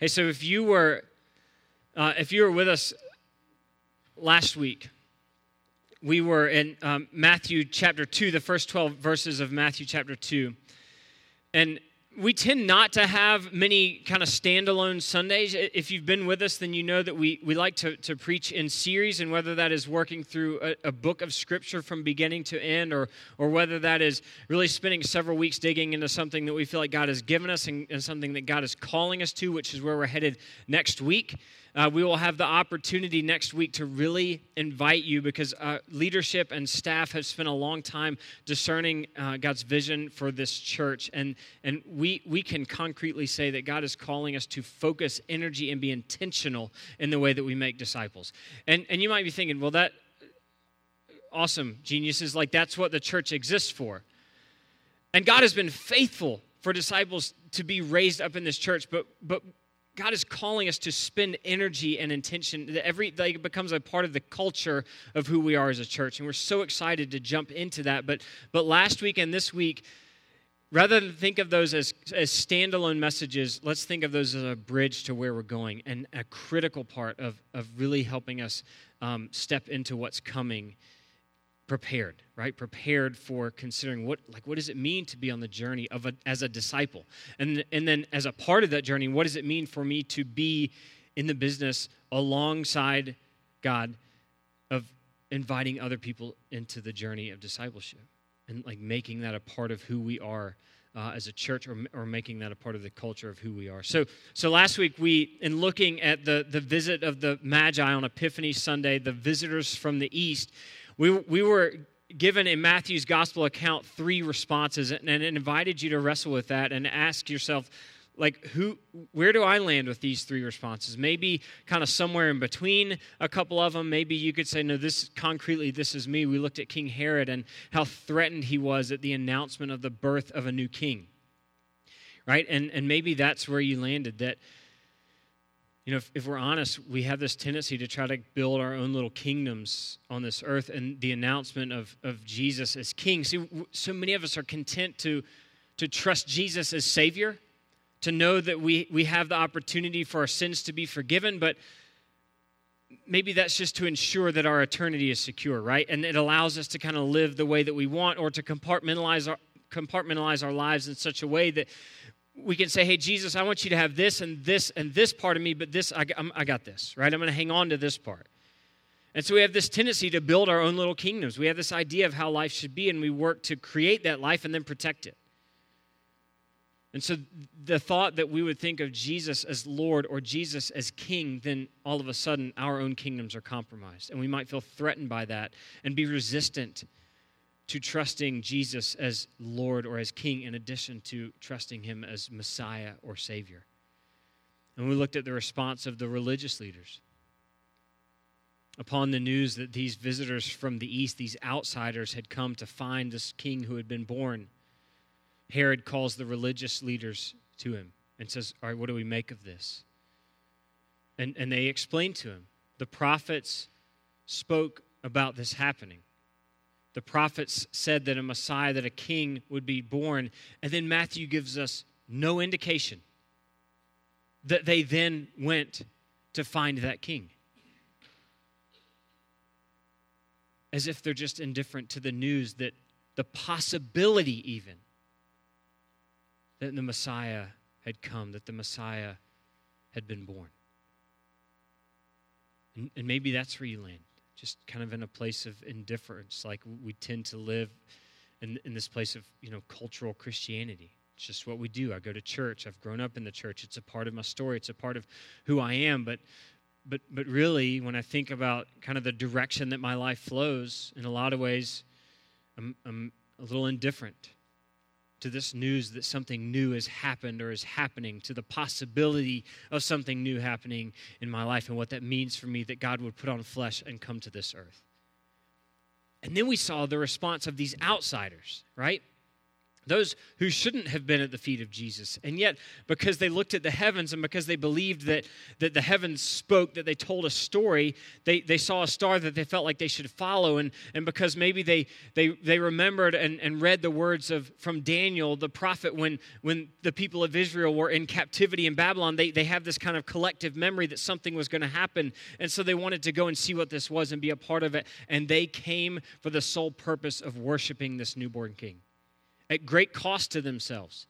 Hey, so if you were with us last week, we were in Matthew chapter 2, the first 12 verses of Matthew chapter 2. And we tend not to have many kind of standalone Sundays. If you've been with us, then you know that we like to preach in series, and whether that is working through a book of Scripture from beginning to end, or whether that is really spending several weeks digging into something that we feel like God has given us and something that God is calling us to, which is where we're headed next week. We will have the opportunity next week to really invite you, because leadership and staff have spent a long time discerning God's vision for this church. And we can concretely say that God is calling us to focus energy and be intentional in the way that we make disciples. And you might be thinking, well, that awesome, geniuses, like that's what the church exists for. And God has been faithful for disciples to be raised up in this church, but God is calling us to spend energy and intention. It becomes a part of the culture of who we are as a church, and we're so excited to jump into that. But last week and this week, rather than think of those as standalone messages, let's think of those as a bridge to where we're going, and a critical part of really helping us step into what's coming prepared, right? Prepared for considering what does it mean to be on the journey as a disciple? And then as a part of that journey, what does it mean for me to be in the business alongside God of inviting other people into the journey of discipleship, and like making that a part of who we are as a church, or making that a part of the culture of who we are. So last week, in looking at the visit of the Magi on Epiphany Sunday, the visitors from the East, we were given in Matthew's gospel account 3 responses, and it invited you to wrestle with that and ask yourself, where do I land with these 3 responses? Maybe kind of somewhere in between a couple of them. Maybe you could say, no, this is me. We looked at King Herod and how threatened he was at the announcement of the birth of a new king, right? And maybe that's where you landed, that, you know, if we're honest, we have this tendency to try to build our own little kingdoms on this earth, and the announcement of Jesus as king. See, so many of us are content to trust Jesus as Savior, to know that we have the opportunity for our sins to be forgiven, but maybe that's just to ensure that our eternity is secure, right? And it allows us to kind of live the way that we want, or to compartmentalize our lives in such a way that we can say, hey, Jesus, I want you to have this and this and this part of me, but this, I got this, right? I'm going to hang on to this part. And so we have this tendency to build our own little kingdoms. We have this idea of how life should be, and we work to create that life and then protect it. And so the thought that we would think of Jesus as Lord or Jesus as King, then all of a sudden our own kingdoms are compromised. And we might feel threatened by that and be resistant to trusting Jesus as Lord or as King, in addition to trusting Him as Messiah or Savior. And we looked at the response of the religious leaders upon the news that these visitors from the East, these outsiders, had come to find this king who had been born. Herod calls the religious leaders to him and says, all right, what do we make of this? And they explain to him, the prophets spoke about this happening. The prophets said that a Messiah, that a king would be born. And then Matthew gives us no indication that they then went to find that king. As if they're just indifferent to the news that the possibility even that the Messiah had come, that the Messiah had been born. And maybe that's where you land. Just kind of in a place of indifference, like we tend to live in this place of, you know, cultural Christianity. It's just what we do. I go to church. I've grown up in the church. It's a part of my story. It's a part of who I am. But really, when I think about kind of the direction that my life flows, in a lot of ways, I'm a little indifferent to this news that something new has happened or is happening, to the possibility of something new happening in my life, and what that means for me, that God would put on flesh and come to this earth. And then we saw the response of these outsiders, right? Those who shouldn't have been at the feet of Jesus. And yet, because they looked at the heavens and because they believed that the heavens spoke, that they told a story, they saw a star that they felt like they should follow. And because maybe they remembered and read the words from Daniel, the prophet, when the people of Israel were in captivity in Babylon, they have this kind of collective memory that something was going to happen. And so they wanted to go and see what this was and be a part of it. And they came for the sole purpose of worshiping this newborn king, at great cost to themselves.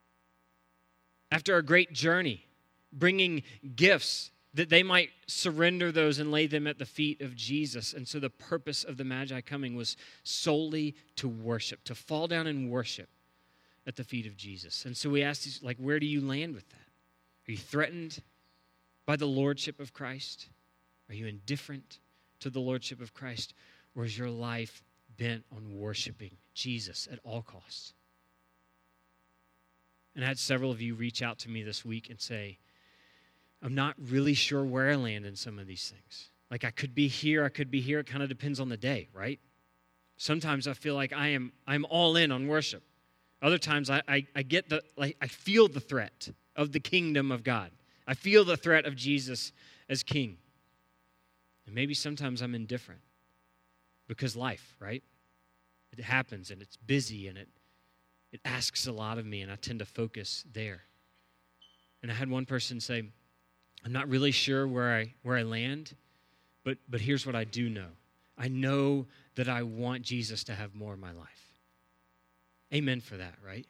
After a great journey, bringing gifts that they might surrender those and lay them at the feet of Jesus. And so the purpose of the Magi coming was solely to worship, to fall down and worship at the feet of Jesus. And so we ask these, like, where do you land with that? Are you threatened by the lordship of Christ? Are you indifferent to the lordship of Christ? Or is your life bent on worshiping Jesus at all costs? And I had several of you reach out to me this week and say, I'm not really sure where I land in some of these things. Like, I could be here, I could be here. It kind of depends on the day, right? Sometimes I feel like I'm all in on worship. Other times I get I feel the threat of the kingdom of God. I feel the threat of Jesus as king. And maybe sometimes I'm indifferent because life, right? It happens and it's busy and it asks a lot of me, and I tend to focus there. And I had one person say, I'm not really sure where I land, but here's what I do know. I know that I want Jesus to have more of my life. Amen for that, right?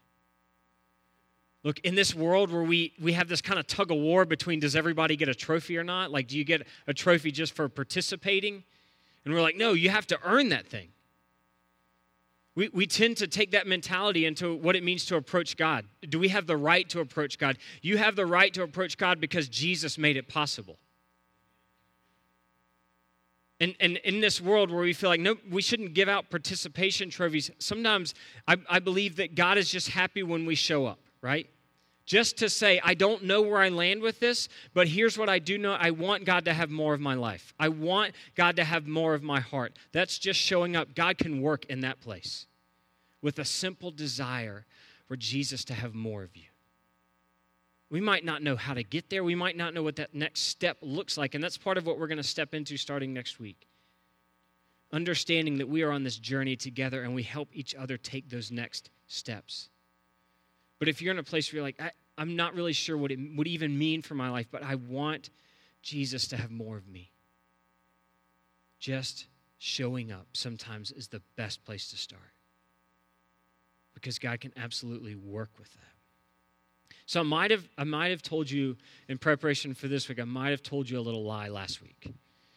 Look, in this world where we have this kind of tug of war between, does everybody get a trophy or not? Like, do you get a trophy just for participating? And we're like, no, you have to earn that thing. We tend to take that mentality into what it means to approach God. Do we have the right to approach God? You have the right to approach God because Jesus made it possible. And in this world where we feel like, no, we shouldn't give out participation trophies, sometimes I believe that God is just happy when we show up, right? Just to say, I don't know where I land with this, but here's what I do know. I want God to have more of my life. I want God to have more of my heart. That's just showing up. God can work in that place with a simple desire for Jesus to have more of you. We might not know how to get there. We might not know what that next step looks like, and that's part of what we're going to step into starting next week. Understanding that we are on this journey together and we help each other take those next steps. But if you're in a place where you're like, I'm not really sure what it would even mean for my life, but I want Jesus to have more of me. Just showing up sometimes is the best place to start, because God can absolutely work with that. So I might have told you in preparation for this week, I might have told you a little lie last week.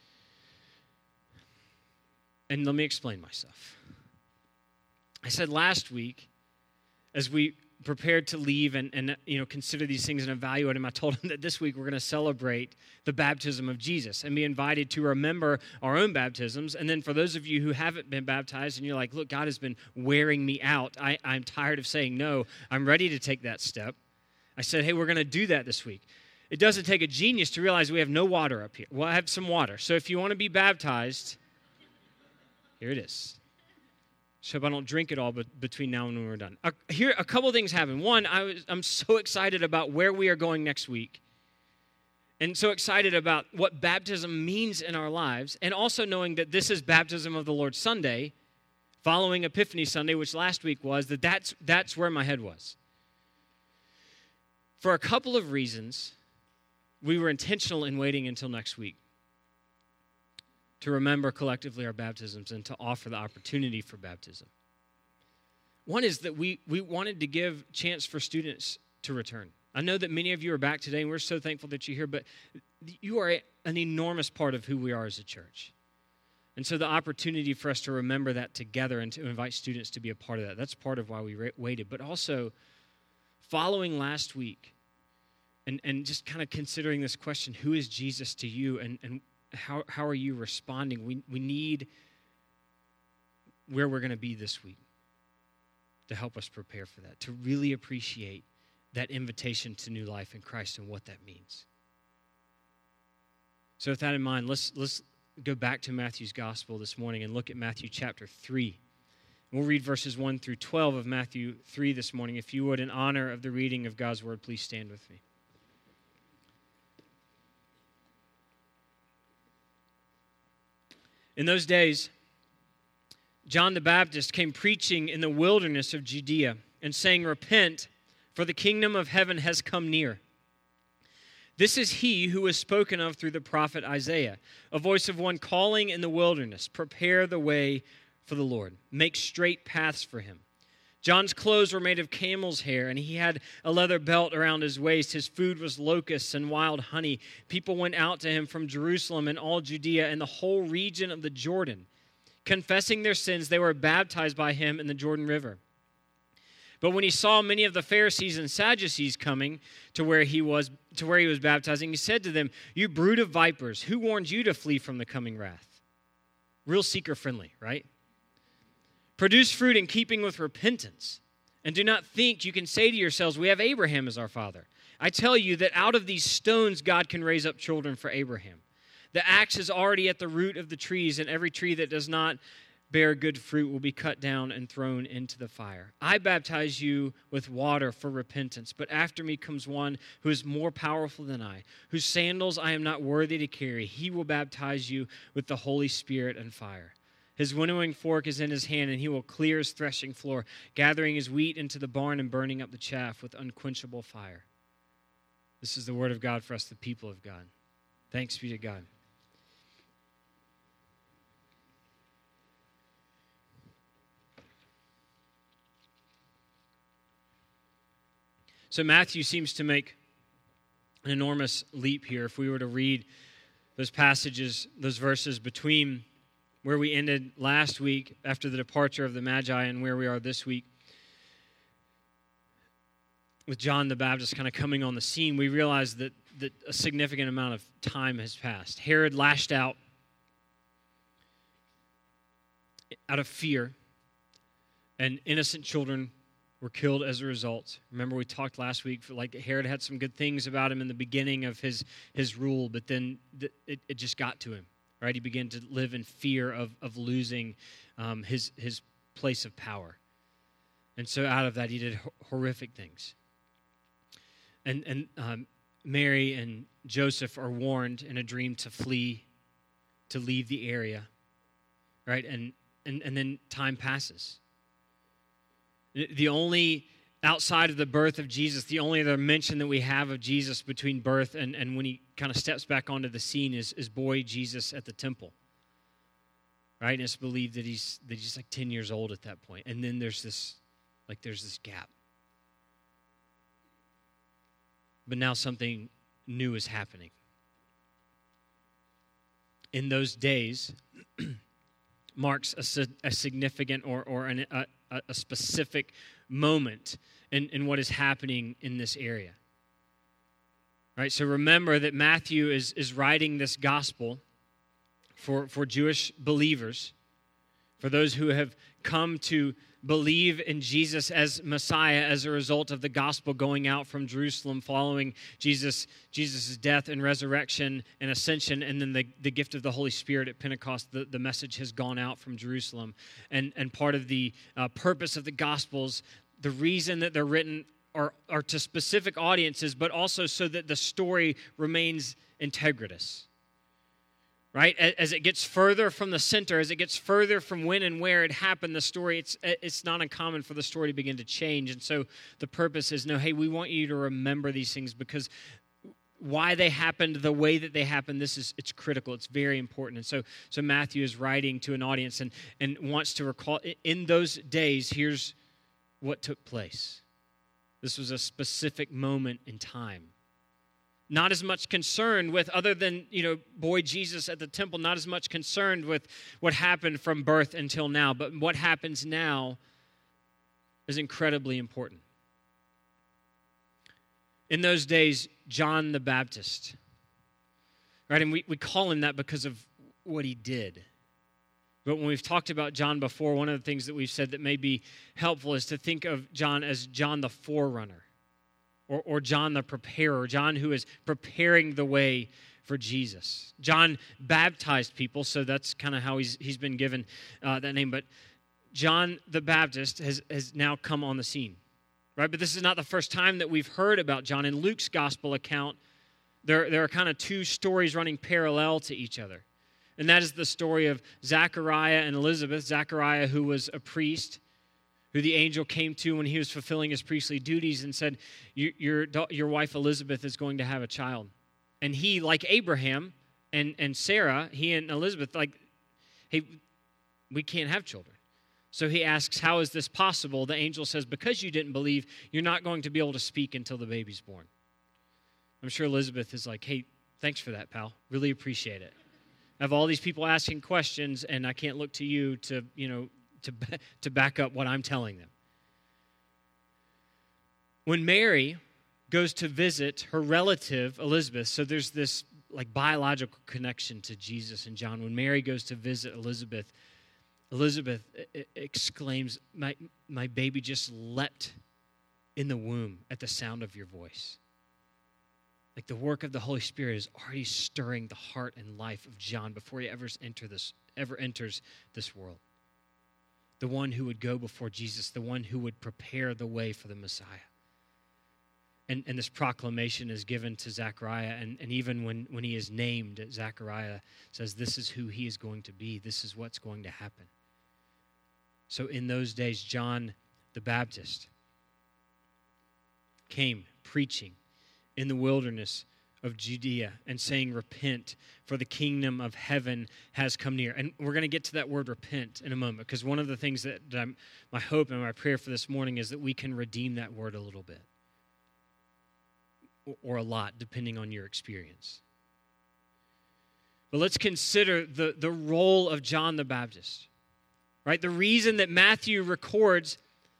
And let me explain myself. I said last week, as we prepared to leave and consider these things and evaluate them, I told him that this week we're going to celebrate the baptism of Jesus and be invited to remember our own baptisms. And then for those of you who haven't been baptized and you're like, look, God has been wearing me out. I'm tired of saying no. I'm ready to take that step. I said, hey, we're going to do that this week. It doesn't take a genius to realize we have no water up here. Well, I have some water. So if you want to be baptized, here it is. So if I don't drink it all but between now and when we're done. Here, a couple things happen. One, I'm so excited about where we are going next week, and so excited about what baptism means in our lives, and also knowing that this is Baptism of the Lord Sunday, following Epiphany Sunday, which last week was, that's where my head was. For a couple of reasons, we were intentional in waiting until next week to remember collectively our baptisms and to offer the opportunity for baptism. One is that we wanted to give chance for students to return. I know that many of you are back today, and we're so thankful that you're here, but you are an enormous part of who we are as a church. And so the opportunity for us to remember that together and to invite students to be a part of that, that's part of why we waited. But also, following last week and just kind of considering this question, who is Jesus to you, and how are you responding? We need where we're going to be this week to help us prepare for that, to really appreciate that invitation to new life in Christ and what that means. So with that in mind, let's go back to Matthew's gospel this morning and look at Matthew chapter 3. We'll read verses 1 through 12 of Matthew 3 this morning. If you would, in honor of the reading of God's word, please stand with me. In those days, John the Baptist came preaching in the wilderness of Judea and saying, "Repent, for the kingdom of heaven has come near." This is he who was spoken of through the prophet Isaiah, a voice of one calling in the wilderness, "Prepare the way for the Lord. Make straight paths for him." John's clothes were made of camel's hair, and he had a leather belt around his waist. His food was locusts and wild honey. People went out to him from Jerusalem and all Judea and the whole region of the Jordan. Confessing their sins, they were baptized by him in the Jordan River. But when he saw many of the Pharisees and Sadducees coming to where he was baptizing, he said to them, "You brood of vipers, who warned you to flee from the coming wrath?" Real seeker-friendly, right? "Produce fruit in keeping with repentance, and do not think you can say to yourselves, 'We have Abraham as our father.' I tell you that out of these stones God can raise up children for Abraham. The axe is already at the root of the trees, and every tree that does not bear good fruit will be cut down and thrown into the fire. I baptize you with water for repentance, but after me comes one who is more powerful than I, whose sandals I am not worthy to carry. He will baptize you with the Holy Spirit and fire. His winnowing fork is in his hand, and he will clear his threshing floor, gathering his wheat into the barn and burning up the chaff with unquenchable fire." This is the word of God for us, the people of God. Thanks be to God. So Matthew seems to make an enormous leap here. If we were to read those passages, those verses between where we ended last week after the departure of the Magi and where we are this week, with John the Baptist kind of coming on the scene, we realize that a significant amount of time has passed. Herod lashed out of fear, and innocent children were killed as a result. Remember, we talked last week, like Herod had some good things about him in the beginning of his rule, but then it just got to him, right? He began to live in fear of losing his place of power. And so out of that, he did horrific things. And Mary and Joseph are warned in a dream to flee, to leave the area, right? And then time passes. The only, outside of the birth of Jesus, the only other mention that we have of Jesus between birth and when he kind of steps back onto the scene is boy Jesus at the temple. Right? And it's believed that he's like 10 years old at that point. And then there's this gap. But now something new is happening. In those days marks a significant or a specific moment in what is happening in this area. Right? So remember that Matthew is writing this gospel for Jewish believers, for those who have come to believe in Jesus as Messiah as a result of the gospel going out from Jerusalem following Jesus' death and resurrection and ascension, and then the gift of the Holy Spirit at Pentecost. The message has gone out from Jerusalem. And part of the purpose of the Gospels, the reason that they're written are to specific audiences, but also so that the story remains integritous. Right? As it gets further from the center, as it gets further from when and where it happened, the story, it's not uncommon for the story to begin to change. And so the purpose is, no, hey, we want you to remember these things because why they happened the way that they happened, it's critical. It's very important. And so Matthew is writing to an audience and wants to recall, in those days, here's what took place. This was a specific moment in time. Not as much concerned with, other than, boy Jesus at the temple, not as much concerned with what happened from birth until now. But what happens now is incredibly important. In those days, John the Baptist, right? And we call him that because of what he did. But when we've talked about John before, one of the things that we've said that may be helpful is to think of John as John the forerunner. Or John the preparer, John who is preparing the way for Jesus. John baptized people, so that's kind of how he's been given that name. But John the Baptist has now come on the scene, right? But this is not the first time that we've heard about John. In Luke's gospel account, there are kind of two stories running parallel to each other. And that is the story of Zechariah and Elizabeth. Zechariah, who was a priest, who the angel came to when he was fulfilling his priestly duties and said, your wife Elizabeth is going to have a child. And he, like Abraham and Sarah, he and Elizabeth, like, hey, we can't have children. So he asks, how is this possible? The angel says, because you didn't believe, you're not going to be able to speak until the baby's born. I'm sure Elizabeth is like, hey, thanks for that, pal. Really appreciate it. I have all these people asking questions, and I can't look to you to back up what I'm telling them. When Mary goes to visit her relative, Elizabeth, so there's this like biological connection to Jesus and John. When Mary goes to visit Elizabeth exclaims, my baby just leapt in the womb at the sound of your voice. Like the work of the Holy Spirit is already stirring the heart and life of John before he ever enters this world. The one who would go before Jesus, the one who would prepare the way for the Messiah. And this proclamation is given to Zechariah, and even when he is named, Zechariah says, this is who he is going to be. This is what's going to happen. So in those days, John the Baptist came preaching in the wilderness of Judea and saying, repent, for the kingdom of heaven has come near. And we're going to get to that word repent in a moment, because one of the things that my hope and my prayer for this morning is that we can redeem that word a little bit. Or a lot, depending on your experience. But let's consider the role of John the Baptist. Right? The reason that Matthew records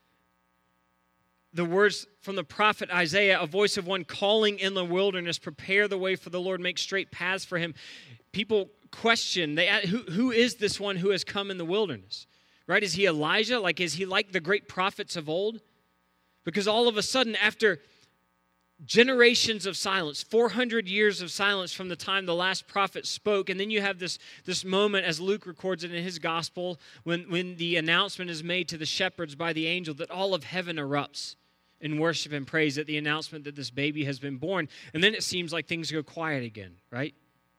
the words from the prophet Isaiah, a voice of one calling in the wilderness, prepare the way for the Lord, make straight paths for him. People question, who is this one who has come in the wilderness? Right? Is he Elijah? Like, is he like the great prophets of old? Because all of a sudden, after generations of silence, 400 years of silence from the time the last prophet spoke, and then you have this moment, as Luke records it in his gospel, when the announcement is made to the shepherds by the angel that all of heaven erupts in worship and praise at the announcement that this baby has been born. And then it seems like things go quiet again, right?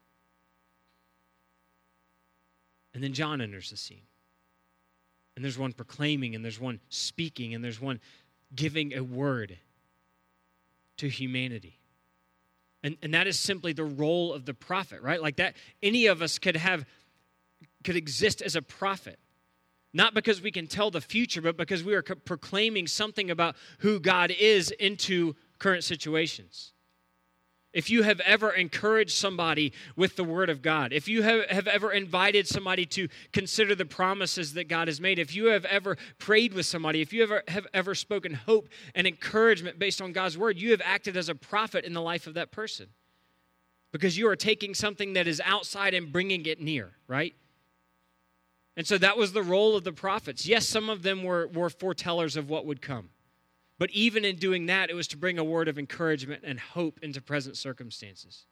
And then John enters the scene. And there's one proclaiming, and there's one speaking, and there's one giving a word to humanity. And that is simply the role of the prophet, right? Like that, any of us could exist as a prophet. Not because we can tell the future, but because we are proclaiming something about who God is into current situations. If you have ever encouraged somebody with the Word of God, if you have ever invited somebody to consider the promises that God has made, if you have ever prayed with somebody, if you have ever spoken hope and encouragement based on God's Word, you have acted as a prophet in the life of that person. Because you are taking something that is outside and bringing it near, right? And so that was the role of the prophets. Yes, some of them were foretellers of what would come. But even in doing that, it was to bring a word of encouragement and hope into present circumstances.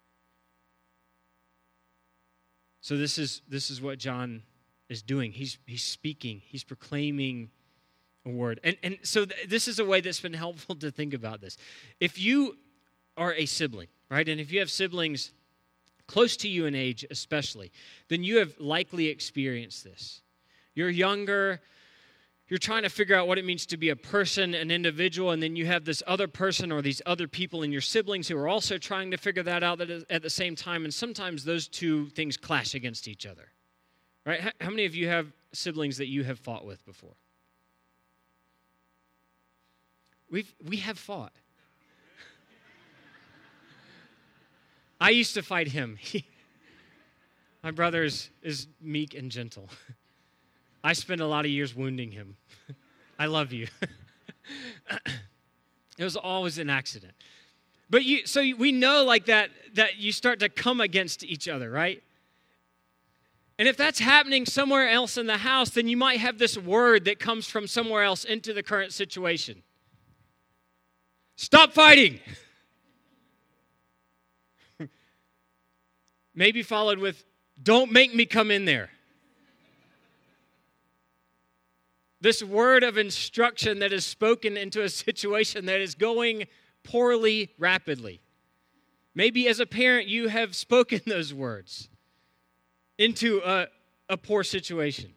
So this is what John is doing. He's speaking. He's proclaiming a word. And so this is a way that's been helpful to think about this. If you are a sibling, right, and if you have siblings close to you in age especially, then you have likely experienced this. You're younger. You're trying to figure out what it means to be a person, an individual, and then you have this other person or these other people in your siblings who are also trying to figure that out at the same time, and sometimes those two things clash against each other. Right? How many of you have siblings that you have fought with before? We have fought. I used to fight him. My brother is meek and gentle. I spent a lot of years wounding him. I love you. It was always an accident. But we know like that you start to come against each other, right? And if that's happening somewhere else in the house, then you might have this word that comes from somewhere else into the current situation. Stop fighting. Maybe followed with, don't make me come in there. This word of instruction that is spoken into a situation that is going poorly rapidly. Maybe as a parent, you have spoken those words into a poor situation.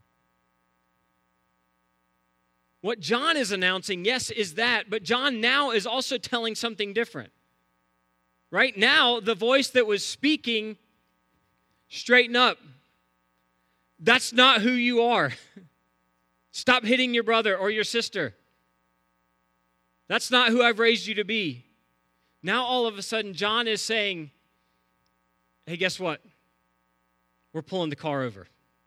What John is announcing, yes, is that, but John now is also telling something different. Right now, the voice that was speaking, straighten up. That's not who you are. Stop hitting your brother or your sister. That's not who I've raised you to be. Now, all of a sudden, John is saying, hey, guess what? We're pulling the car over.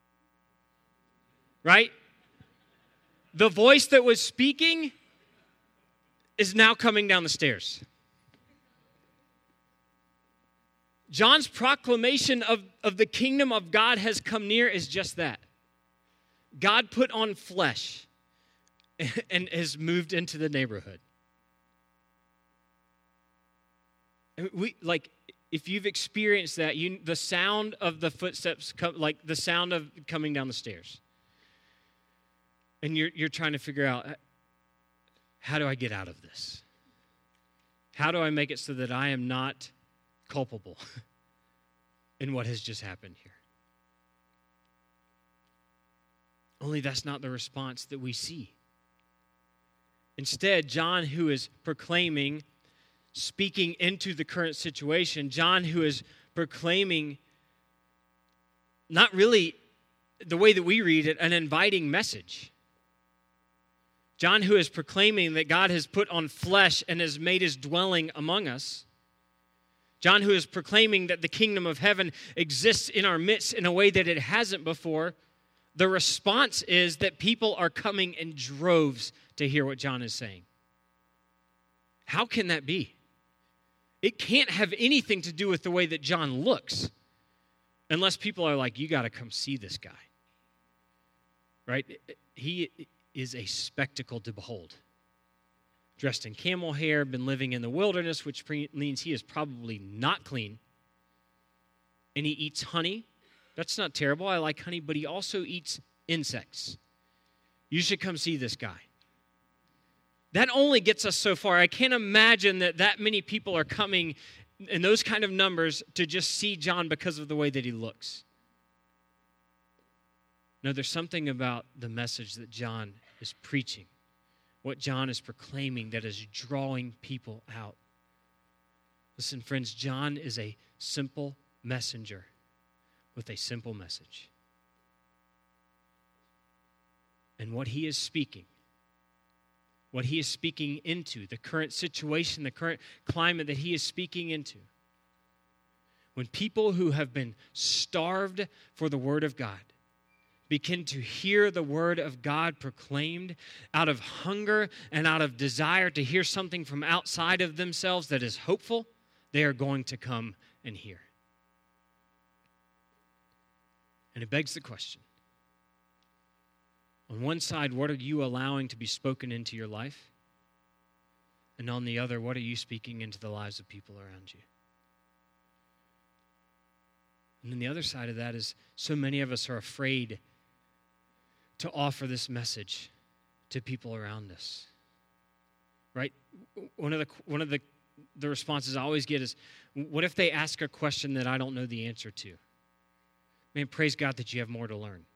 Right? The voice that was speaking is now coming down the stairs. John's proclamation of the kingdom of God has come near is just that. God put on flesh and has moved into the neighborhood. If you've experienced that, the sound of the footsteps, like the sound of coming down the stairs. And you're trying to figure out, how do I get out of this? How do I make it so that I am not culpable in what has just happened here? Only that's not the response that we see. Instead, John, who is proclaiming, speaking into the current situation, John, who is proclaiming, not really the way that we read it, an inviting message. John, who is proclaiming that God has put on flesh and has made his dwelling among us. John, who is proclaiming that the kingdom of heaven exists in our midst in a way that it hasn't before. The response is that people are coming in droves to hear what John is saying. How can that be? It can't have anything to do with the way that John looks, unless people are like, you got to come see this guy. Right? He is a spectacle to behold. Dressed in camel hair, been living in the wilderness, which means he is probably not clean. And he eats honey. That's not terrible. I like honey, but he also eats insects. You should come see this guy. That only gets us so far. I can't imagine that many people are coming in those kind of numbers to just see John because of the way that he looks. No, there's something about the message that John is preaching, what John is proclaiming that is drawing people out. Listen, friends, John is a simple messenger with a simple message. And what he is speaking into, the current situation, the current climate that he is speaking into, when people who have been starved for the word of God begin to hear the word of God proclaimed out of hunger and out of desire to hear something from outside of themselves that is hopeful, they are going to come and hear. And it begs the question, on one side, what are you allowing to be spoken into your life? And on the other, what are you speaking into the lives of people around you? And then the other side of that is so many of us are afraid to offer this message to people around us. Right? One of the responses I always get is, what if they ask a question that I don't know the answer to? Man, praise God that you have more to learn.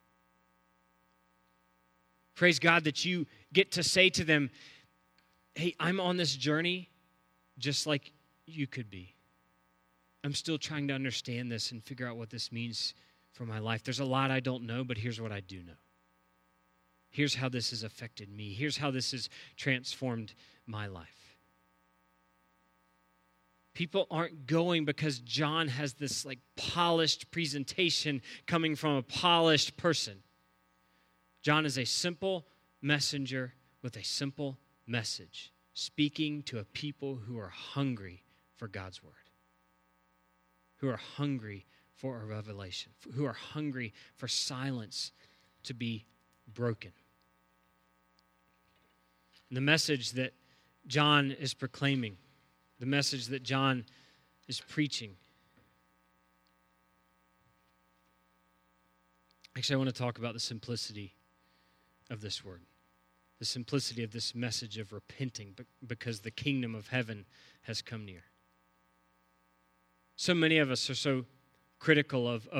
Praise God that you get to say to them, hey, I'm on this journey just like you could be. I'm still trying to understand this and figure out what this means for my life. There's a lot I don't know, but here's what I do know. Here's how this has affected me. Here's how this has transformed my life. People aren't going because John has this polished presentation coming from a polished person. John is a simple messenger with a simple message, speaking to a people who are hungry for God's word, who are hungry for a revelation, who are hungry for silence to be broken. And the message that John is proclaiming, the message that John is preaching. Actually, I want to talk about the simplicity of this word, the simplicity of this message of repenting because the kingdom of heaven has come near. So many of us are so critical of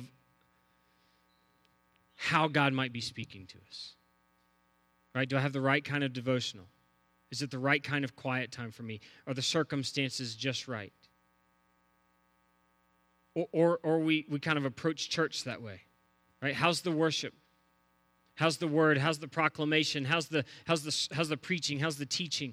how God might be speaking to us. Right? Do I have the right kind of devotional? Is it the right kind of quiet time for me? Are the circumstances just right? Or we kind of approach church that way, right? How's the worship? How's the word? How's the proclamation? How's the preaching? How's the teaching?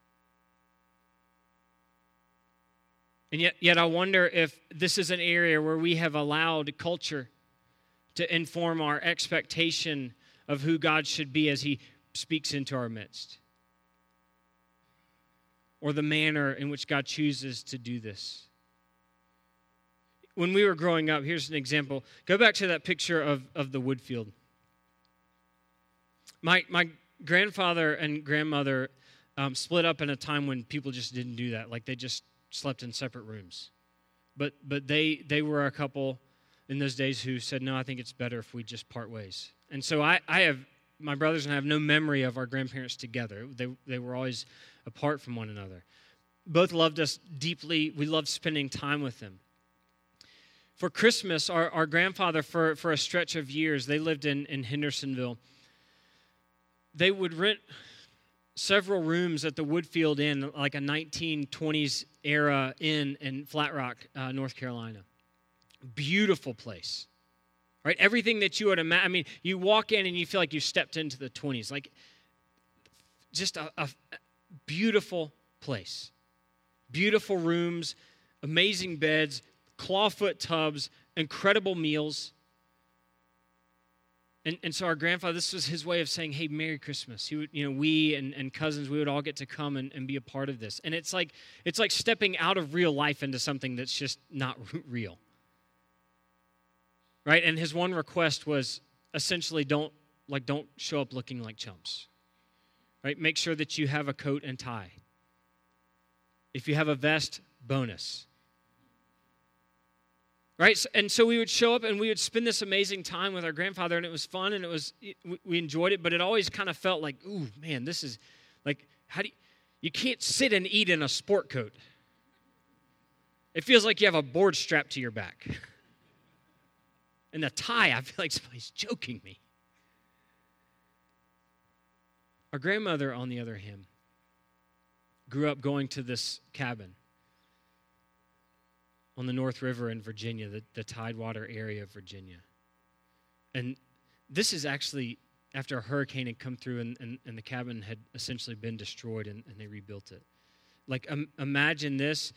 And yet I wonder if this is an area where we have allowed culture to inform our expectation of who God should be as he speaks into our midst, or the manner in which God chooses to do this. When we were growing up, here's an example. Go back to that picture of the wood field. My grandfather and grandmother split up in a time when people just didn't do that. Like they just slept in separate rooms. But they were a couple in those days who said, no, I think it's better if we just part ways. And so my brothers and I have no memory of our grandparents together. They were always apart from one another. Both loved us deeply. We loved spending time with them. For Christmas, our grandfather, for a stretch of years, they lived in Hendersonville. They would rent several rooms at the Woodfield Inn, like a 1920s era inn in Flat Rock, North Carolina. Beautiful place, right? Everything that you would imagine. I mean, you walk in and you feel like you stepped into the 20s. Like, just a beautiful place. Beautiful rooms, amazing beds, clawfoot tubs, incredible meals. And so our grandfather, this was his way of saying, hey, Merry Christmas. He would, we and cousins, we would all get to come and be a part of this. And it's like stepping out of real life into something that's just not real. Right? And his one request was essentially don't show up looking like chumps. Right? Make sure that you have a coat and tie. If you have a vest, bonus. Right? And so we would show up and we would spend this amazing time with our grandfather, and it was fun and we enjoyed it, but it always kind of felt like, ooh, man, this is like, you can't sit and eat in a sport coat. It feels like you have a board strapped to your back. And the tie, I feel like somebody's joking me. Our grandmother, on the other hand, grew up going to this cabin on the North River in Virginia, the Tidewater area of Virginia. And this is actually after a hurricane had come through and the cabin had essentially been destroyed and they rebuilt it. Like, imagine this,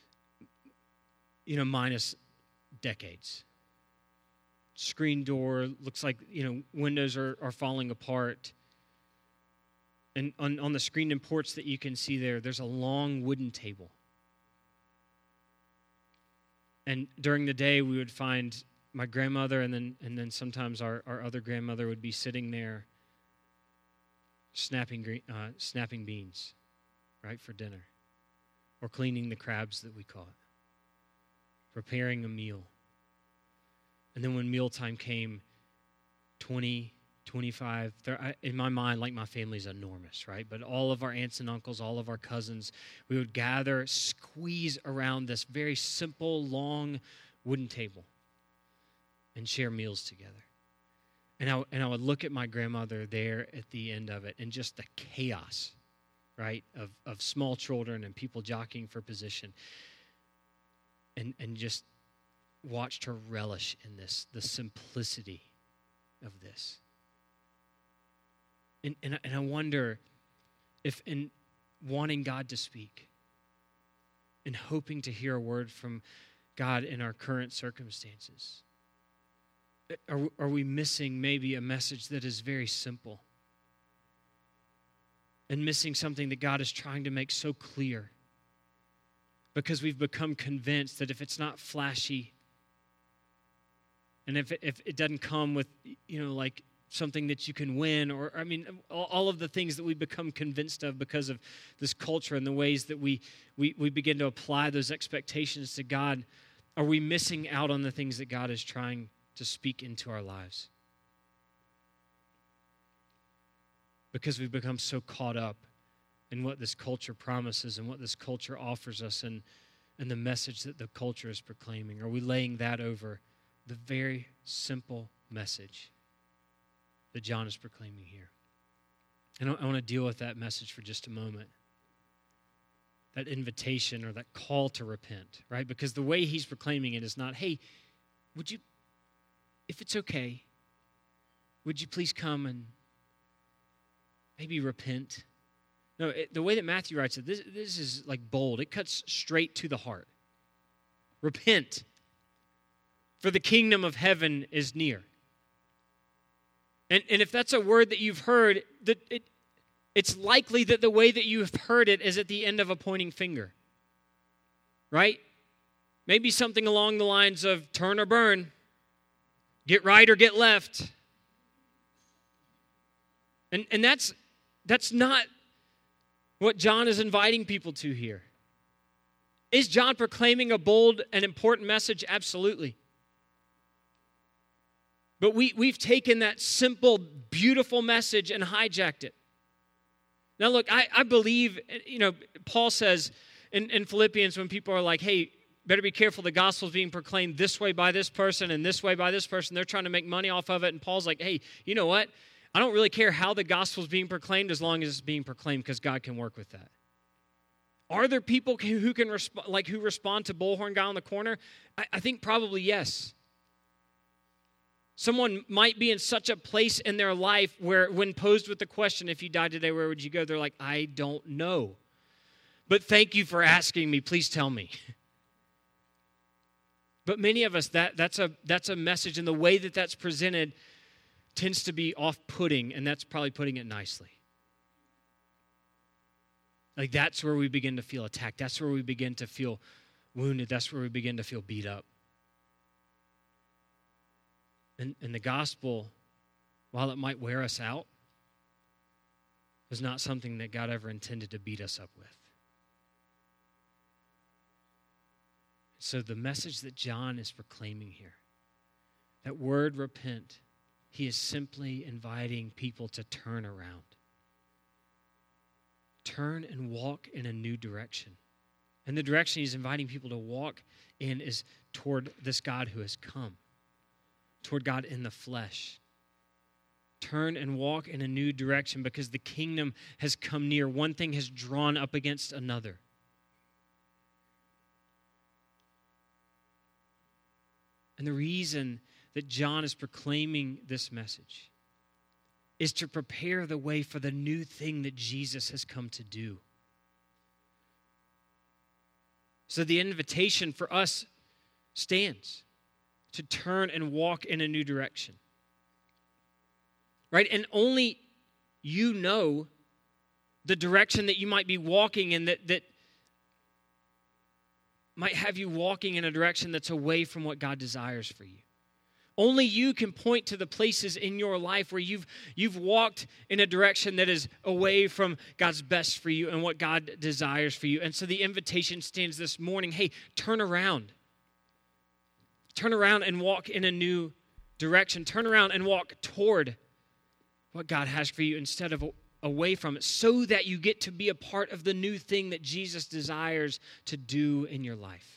minus decades. Screen door, looks like, windows are falling apart. And on the screened-in porch that you can see there's a long wooden table. And during the day, we would find my grandmother and then sometimes our other grandmother would be sitting there snapping beans, right, for dinner. Or cleaning the crabs that we caught. Preparing a meal. And then when mealtime came, 20, 25, in my mind, like my family's enormous, right? But all of our aunts and uncles, all of our cousins, we would gather, squeeze around this very simple, long wooden table and share meals together. And I would look at my grandmother there at the end of it and just the chaos, right, of small children and people jockeying for position. And just watched her relish in this, the simplicity of this. And I wonder if in wanting God to speak and hoping to hear a word from God in our current circumstances, are we missing maybe a message that is very simple and missing something that God is trying to make so clear because we've become convinced that if it's not flashy and if it doesn't come with, like something that you can win, or, all of the things that we become convinced of because of this culture and the ways that we begin to apply those expectations to God, are we missing out on the things that God is trying to speak into our lives? because we've become so caught up in what this culture promises and what this culture offers us and the message that the culture is proclaiming? Are we laying that over the very simple message that John is proclaiming here? And I want to deal with that message for just a moment. That invitation or that call to repent, right? Because the way he's proclaiming it is not, hey, would you, if it's okay, would you please come and maybe repent? No, the way that Matthew writes it, this is like bold. It cuts straight to the heart. Repent, for the kingdom of heaven is near. And if that's a word that you've heard, it's likely that the way that you've heard it is at the end of a pointing finger, right? Maybe something along the lines of turn or burn, get right or get left. And that's not what John is inviting people to here. Is John proclaiming a bold and important message? Absolutely. But we've taken that simple, beautiful message and hijacked it. Now look, I believe, Paul says in Philippians when people are like, hey, better be careful, the gospel's being proclaimed this way by this person and this way by this person. They're trying to make money off of it. And Paul's like, hey, you know what? I don't really care how the gospel's being proclaimed as long as it's being proclaimed because God can work with that. Are there people who can respond to Bullhorn Guy on the corner? I think probably yes. Someone might be in such a place in their life where when posed with the question, if you died today, where would you go? They're like, I don't know. But thank you for asking me. Please tell me. But many of us, that's a message, and the way that that's presented tends to be off-putting, and that's probably putting it nicely. Like that's where we begin to feel attacked. That's where we begin to feel wounded. That's where we begin to feel beat up. And the gospel, while it might wear us out, is not something that God ever intended to beat us up with. So the message that John is proclaiming here, that word repent, he is simply inviting people to turn around. Turn and walk in a new direction. And the direction he's inviting people to walk in is toward this God who has come, toward God in the flesh. Turn and walk in a new direction because the kingdom has come near. One thing has drawn up against another. And the reason that John is proclaiming this message is to prepare the way for the new thing that Jesus has come to do. So the invitation for us stands to turn and walk in a new direction. Right? And only you know the direction that you might be walking in that might have you walking in a direction that's away from what God desires for you. Only you can point to the places in your life where you've walked in a direction that is away from God's best for you and what God desires for you. And so the invitation stands this morning, hey, turn around. Turn around and walk in a new direction. Turn around and walk toward what God has for you instead of away from it, so that you get to be a part of the new thing that Jesus desires to do in your life.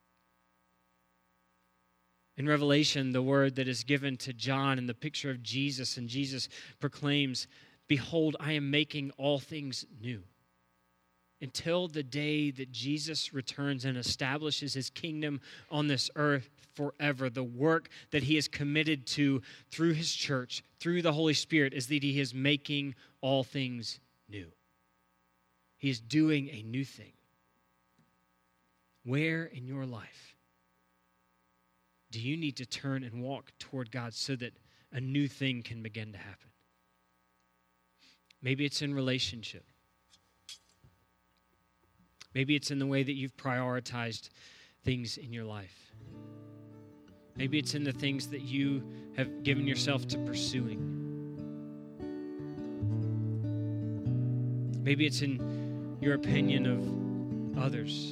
In Revelation, the word that is given to John in the picture of Jesus, and Jesus proclaims, behold, I am making all things new. Until the day that Jesus returns and establishes his kingdom on this earth forever, the work that he is committed to through his church, through the Holy Spirit, is that he is making all things new. He is doing a new thing. Where in your life do you need to turn and walk toward God so that a new thing can begin to happen? Maybe it's in relationship. Maybe it's in the way that you've prioritized things in your life. Maybe it's in the things that you have given yourself to pursuing. Maybe it's in your opinion of others.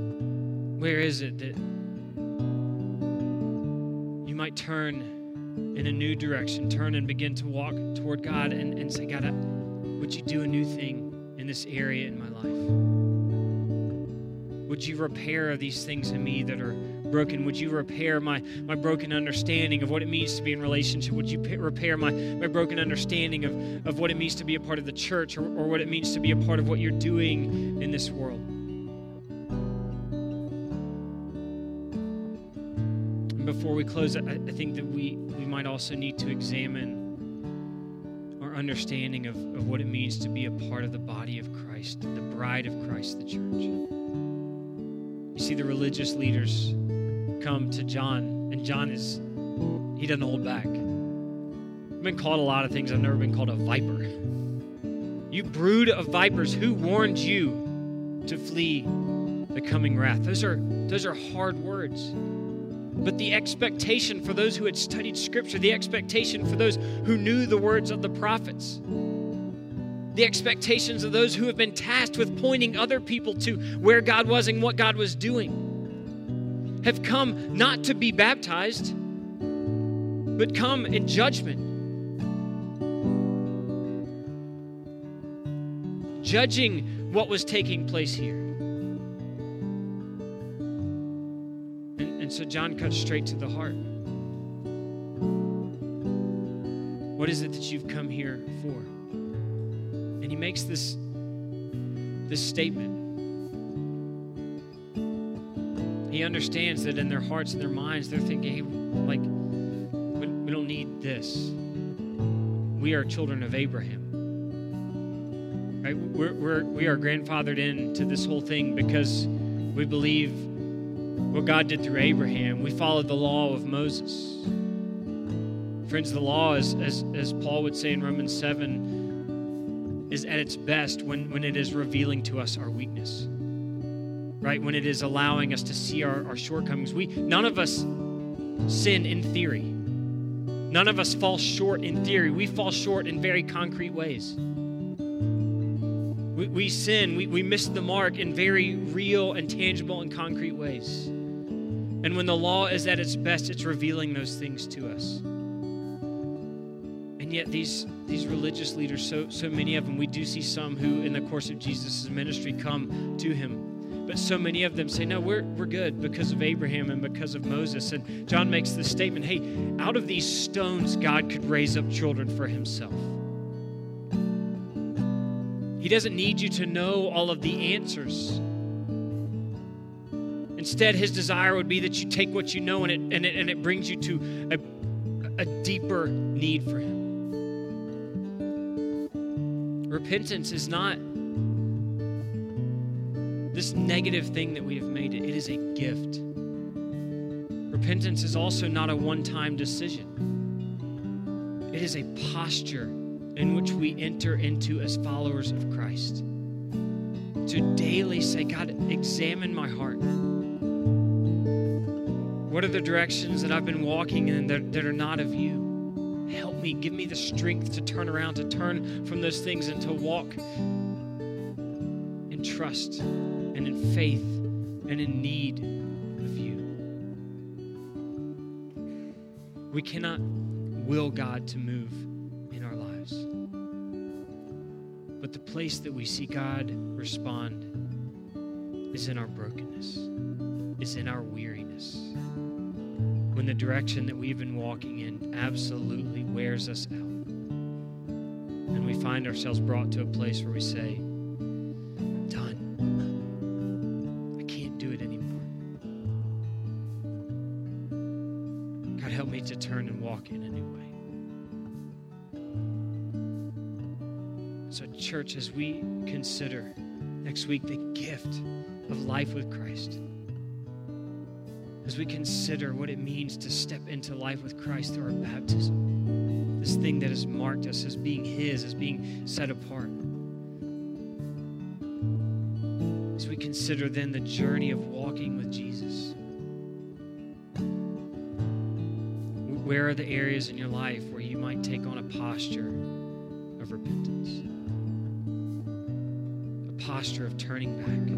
Where is it that you might turn in a new direction, turn and begin to walk toward God and say, God, would you do a new thing in this area in my life? Would you repair these things in me that are broken? Would you repair my broken understanding of what it means to be in relationship? Would you repair my broken understanding of what it means to be a part of the church or what it means to be a part of what you're doing in this world? And before we close, I think that we might also need to examine our understanding of what it means to be a part of the body of Christ, the bride of Christ, the church. You see, the religious leaders come to John, and John he doesn't hold back. I've been called a lot of things. I've never been called a viper. You brood of vipers, who warned you to flee the coming wrath? Those are hard words. But the expectation for those who had studied Scripture, the expectation for those who knew the words of the prophets, the expectations of those who have been tasked with pointing other people to where God was and what God was doing, have come not to be baptized, but come in judgment. Judging what was taking place here. And so John cuts straight to the heart. What is it that you've come here for? And he makes this statement. He understands that in their hearts and their minds, they're thinking, hey, like, we don't need this. We are children of Abraham. Right? We are grandfathered into this whole thing because we believe what God did through Abraham. We followed the law of Moses. Friends, the law, as Paul would say in Romans 7, is at its best when it is revealing to us our weakness. Right? When it is allowing us to see our shortcomings. None of us sin in theory. None of us fall short in theory. We fall short in very concrete ways. We sin, we miss the mark in very real and tangible and concrete ways. And when the law is at its best, it's revealing those things to us. And yet these religious leaders, so many of them, we do see some who in the course of Jesus' ministry come to him. But so many of them say, no, we're good because of Abraham and because of Moses. And John makes this statement, hey, out of these stones, God could raise up children for himself. He doesn't need you to know all of the answers. Instead, his desire would be that you take what you know and it brings you to a deeper need for him. Repentance is not this negative thing that we have made it. It is a gift. Repentance is also not a one-time decision. It is a posture in which we enter into as followers of Christ. To daily say, God, examine my heart. What are the directions that I've been walking in that are not of you? Help me, give me the strength to turn around, to turn from those things and to walk in trust and in faith and in need of you. We cannot will God to move in our lives. But the place that we see God respond is in our brokenness, is in our weariness. When the direction that we've been walking in absolutely wears us out. And we find ourselves brought to a place where we say, done. I can't do it anymore. God, help me to turn and walk in a new way. So, church, as we consider next week the gift of life with Christ, as we consider what it means to step into life with Christ through our baptism, this thing that has marked us as being His, as being set apart, as we consider then the journey of walking with Jesus, where are the areas in your life where you might take on a posture of repentance? A posture of turning back.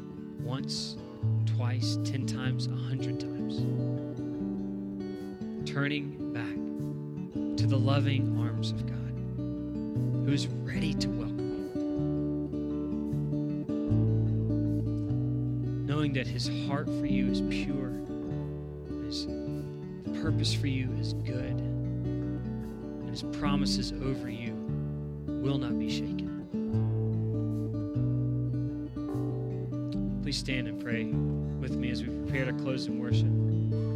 Once, twice, 10 times, 100 times. turning back to the loving arms of God, who is ready to welcome you, knowing that his heart for you is pure, his purpose for you is good, and his promises over you will not be shaken. Please stand and pray with me as we prepare to close in worship.